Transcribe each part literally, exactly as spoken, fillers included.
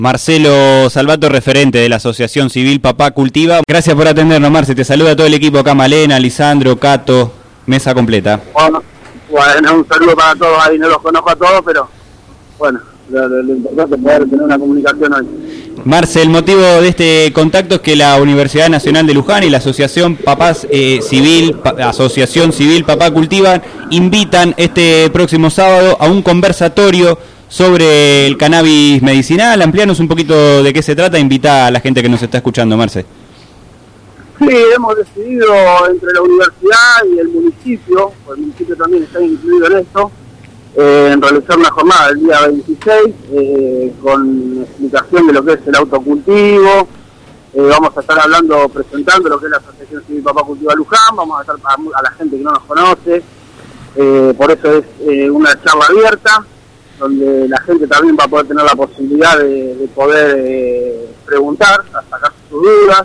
Marcelo Salvato, referente de la Asociación Civil Papá Cultiva. Gracias por atendernos, Marce. Te saluda todo el equipo acá, Malena, Lisandro, Cato, mesa completa. Bueno, bueno, un saludo para todos ahí, no los conozco a todos, pero bueno, lo, lo, lo importante es poder tener una comunicación hoy. Marce, el motivo de este contacto es que la Universidad Nacional de Luján y la Asociación Papás eh, Civil, pa, Asociación Civil Papá Cultiva invitan este próximo sábado a un conversatorio sobre el cannabis medicinal. Amplianos un poquito de qué se trata, invita a la gente que nos está escuchando, Marce. Sí, hemos decidido entre la universidad y el municipio, pues el municipio también está incluido en esto, eh, en realizar una jornada el día veintiséis eh, con explicación de lo que es el autocultivo. Eh, vamos a estar hablando, presentando lo que es la Asociación Civil Papá Cultiva Luján, vamos a estar a, a la gente que no nos conoce, eh, por eso es eh, una charla abierta, donde la gente también va a poder tener la posibilidad de, de poder eh, preguntar, a sacar sus dudas.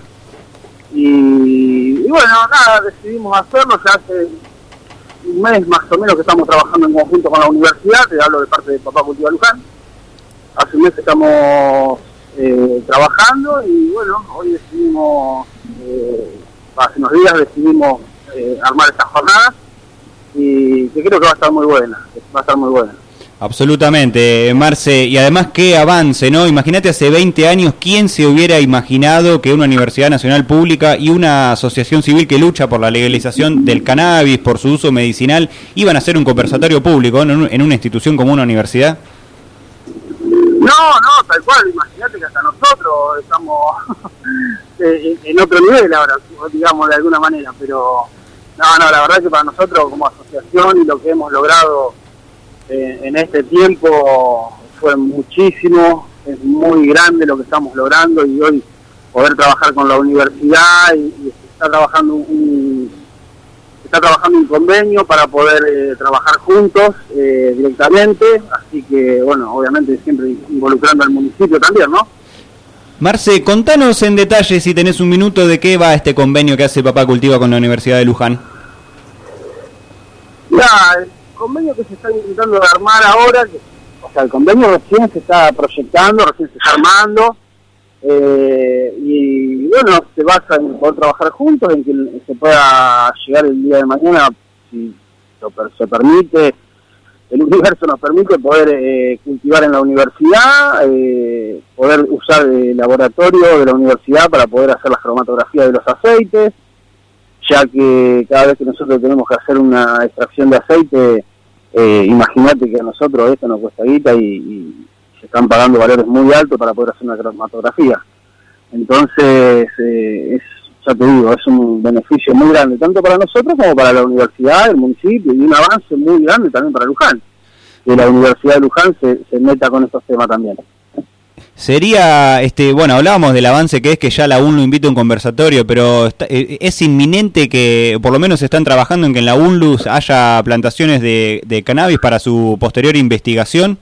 Y, y bueno, nada, decidimos hacerlo, ya hace un mes más o menos que estamos trabajando en conjunto con la universidad, te hablo de parte de Papá Cultiva Luján. Hace un mes que estamos eh, trabajando y bueno, hoy decidimos, eh, hace unos días decidimos eh, armar esta jornada y que creo que va a estar muy buena, va a estar muy buena. Absolutamente, Marce, y además qué avance, ¿no? Imagínate hace veinte años, ¿quién se hubiera imaginado que una Universidad Nacional Pública y una asociación civil que lucha por la legalización del cannabis, por su uso medicinal, iban a hacer un conversatorio público en una institución como una universidad? No, no, tal cual, imagínate que hasta nosotros estamos en otro nivel ahora, digamos, de alguna manera, pero no, no, la verdad es que para nosotros como asociación y lo que hemos logrado Eh, en este tiempo fue muchísimo, es muy grande lo que estamos logrando y hoy poder trabajar con la universidad y, y está trabajando un está trabajando un convenio para poder eh, trabajar juntos eh, directamente, así que bueno, obviamente siempre involucrando al municipio también, ¿no? Marce, contanos en detalle, si tenés un minuto, de qué va este convenio que hace Papá Cultiva con la Universidad de Luján. Ya, el convenio que se está intentando armar ahora, que, o sea, el convenio recién se está proyectando, recién se está armando, eh, y bueno, se basa en poder trabajar juntos, en que se pueda llegar el día de mañana, si lo, se permite, el universo nos permite poder eh, cultivar en la universidad, eh, poder usar el laboratorio de la universidad para poder hacer la cromatografía de los aceites, ya que cada vez que nosotros tenemos que hacer una extracción de aceite, eh, imagínate que a nosotros esto nos cuesta guita y, y se están pagando valores muy altos para poder hacer una cromatografía. Entonces, eh, es, ya te digo, es un beneficio muy grande, tanto para nosotros como para la universidad, el municipio, y un avance muy grande también para Luján, que la Universidad de Luján se, se meta con estos temas también. Sería, este, bueno, hablábamos del avance que es que ya la UNLU invita a un conversatorio, pero está, es inminente que, por lo menos están trabajando en que en la UNLU haya plantaciones de, de cannabis para su posterior investigación.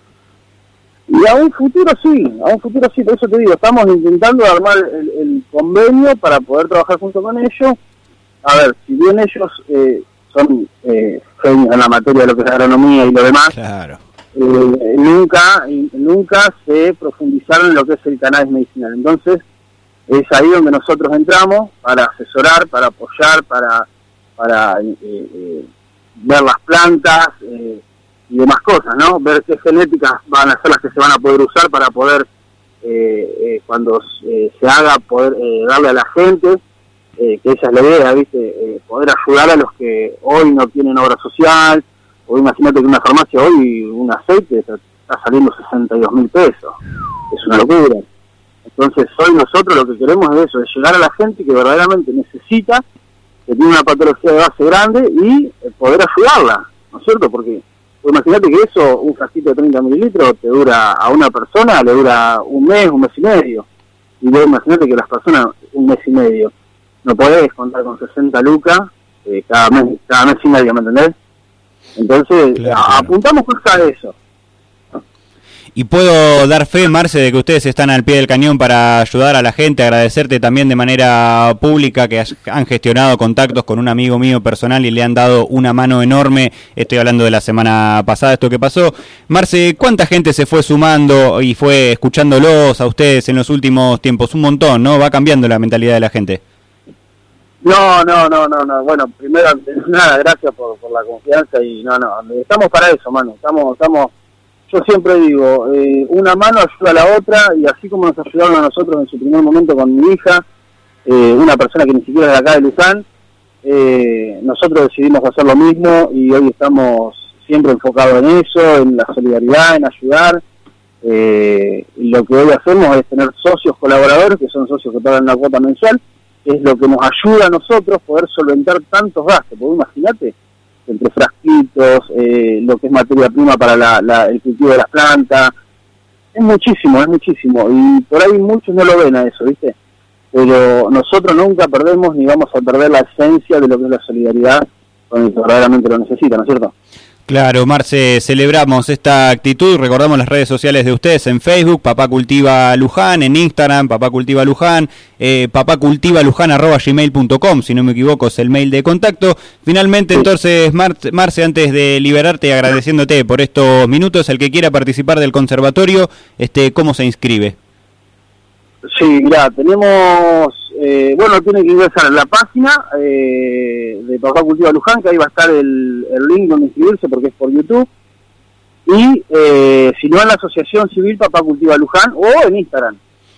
Y a un futuro sí, a un futuro sí, por eso te digo, estamos intentando armar el, el convenio para poder trabajar junto con ellos. A ver, si bien ellos eh, son eh, genios en la materia de lo que es agronomía y lo demás, claro. Eh, nunca nunca se profundizaron en lo que es el cannabis medicinal. Entonces es ahí donde nosotros entramos para asesorar, para apoyar, para para eh, eh, ver las plantas eh, y demás cosas, ¿no? Ver qué genéticas van a ser las que se van a poder usar para poder eh, eh, cuando eh, se haga poder eh, darle a la gente, eh, que esa es la idea, ¿viste? Eh, poder ayudar a los que hoy no tienen obra social. O imagínate que una farmacia hoy, un aceite está saliendo sesenta y dos mil pesos. Es una locura. Entonces hoy nosotros lo que queremos es eso, es llegar a la gente que verdaderamente necesita, que tiene una patología de base grande y poder ayudarla, ¿no es cierto? Porque pues imagínate que eso, un frasquito de treinta mililitros, te dura a una persona, le dura un mes, un mes y medio. Y luego imagínate que las personas, un mes y medio, no podés contar con sesenta lucas eh, cada mes, cada mes y medio, ¿me entendés? Entonces, claro, claro. apuntamos a eso. Y puedo dar fe, Marce, de que ustedes están al pie del cañón para ayudar a la gente, agradecerte también de manera pública que han gestionado contactos con un amigo mío personal y le han dado una mano enorme. Estoy hablando de la semana pasada, esto que pasó. Marce, ¿cuánta gente se fue sumando y fue escuchándolos a ustedes en los últimos tiempos? Un montón, ¿no? Va cambiando la mentalidad de la gente. No, no, no, no, no. Bueno, primero, nada, gracias por, por la confianza y no, no, estamos para eso, mano. Estamos, estamos... Yo siempre digo, eh, una mano ayuda a la otra, y así como nos ayudaron a nosotros en su primer momento con mi hija, eh, una persona que ni siquiera es de acá de Luján, eh, nosotros decidimos hacer lo mismo y hoy estamos siempre enfocados en eso, en la solidaridad, en ayudar. Eh, y lo que hoy hacemos es tener socios colaboradores, que son socios que pagan una cuota mensual, que es lo que nos ayuda a nosotros poder solventar tantos gastos, porque imagínate, entre frasquitos, eh, lo que es materia prima para la, la, el cultivo de las plantas, es muchísimo, es muchísimo, y por ahí muchos no lo ven a eso, ¿viste? Pero nosotros nunca perdemos ni vamos a perder la esencia de lo que es la solidaridad con el que verdaderamente lo necesita, ¿no es cierto? Claro, Marce, celebramos esta actitud, recordamos las redes sociales de ustedes en Facebook, Papá Cultiva Luján, en Instagram, Papá Cultiva Luján, eh, papacultivaluján arroba gmail punto com, si no me equivoco es el mail de contacto. Finalmente, sí. Entonces, Marce, Marce, antes de liberarte, agradeciéndote por estos minutos, el que quiera participar del conservatorio, este, ¿cómo se inscribe? Sí, mira, tenemos, eh, bueno, tiene que ingresar a la página eh, de Papá Cultiva Luján, que ahí va a estar el, el link donde inscribirse porque es por YouTube, y eh, si no en la Asociación Civil Papá Cultiva Luján o en Instagram.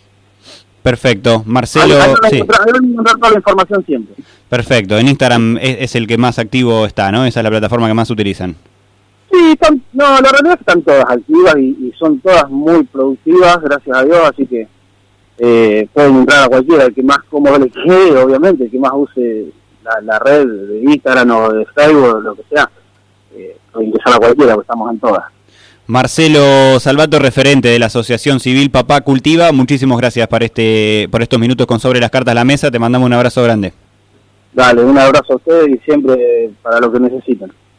Perfecto, Marcelo. Ahí, ahí sí. encontrar, ahí encontrar toda la información siempre. Perfecto, en Instagram es, es el que más activo está, ¿no? Esa es la plataforma que más utilizan. Sí, están, no, la realidad es que están todas activas y, y son todas muy productivas, gracias a Dios, así que Eh, pueden entrar a cualquiera, el que más cómodo le quede, obviamente, el que más use la, la red de Instagram o de Facebook o lo que sea, eh, puede ingresar a cualquiera, porque estamos en todas. Marcelo Salvato, referente de la Asociación Civil Papá Cultiva, muchísimas gracias por este por estos minutos con Sobre las Cartas a la Mesa, te mandamos un abrazo grande. Dale, un abrazo a ustedes y siempre para lo que necesiten.